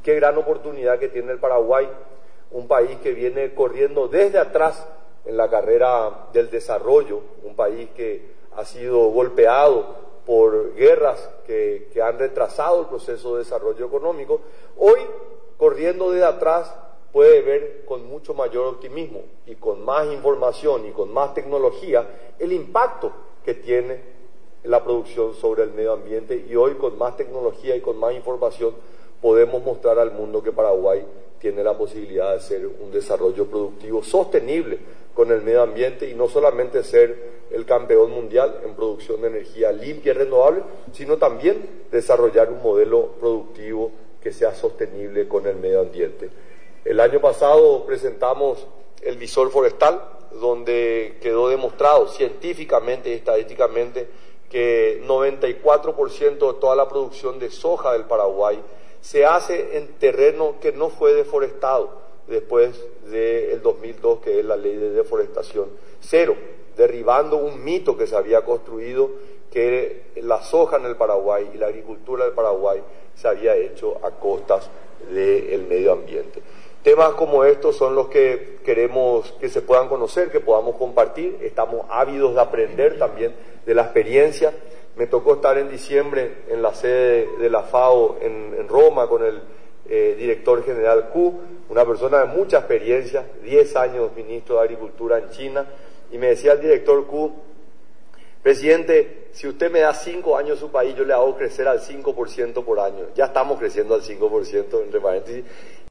qué gran oportunidad que tiene el Paraguay, un país que viene corriendo desde atrás en la carrera del desarrollo, un país que ha sido golpeado por guerras que han retrasado el proceso de desarrollo económico. Hoy, corriendo desde atrás, puede ver con mucho mayor optimismo y con más información y con más tecnología el impacto que tiene la producción sobre el medio ambiente, y hoy con más tecnología y con más información podemos mostrar al mundo que Paraguay tiene la posibilidad de ser un desarrollo productivo sostenible con el medio ambiente, y no solamente ser el campeón mundial en producción de energía limpia y renovable, sino también desarrollar un modelo productivo que sea sostenible con el medio ambiente. El año pasado presentamos el visor forestal, donde quedó demostrado científicamente y estadísticamente que 94% de toda la producción de soja del Paraguay se hace en terreno que no fue deforestado después del 2002, que es la ley de deforestación cero, derribando un mito que se había construido, que la soja en el Paraguay y la agricultura del Paraguay se había hecho a costas del medio ambiente. Temas como estos son los que queremos que se puedan conocer, que podamos compartir. Estamos ávidos de aprender también de la experiencia. Me tocó estar en diciembre en la sede de la FAO en Roma con el director general Ku, una persona de mucha experiencia, 10 años ministro de Agricultura en China, y me decía el director Ku: presidente, si usted me da 5 años su país, yo le hago crecer al 5% por año. Ya estamos creciendo al 5%, entre paréntesis.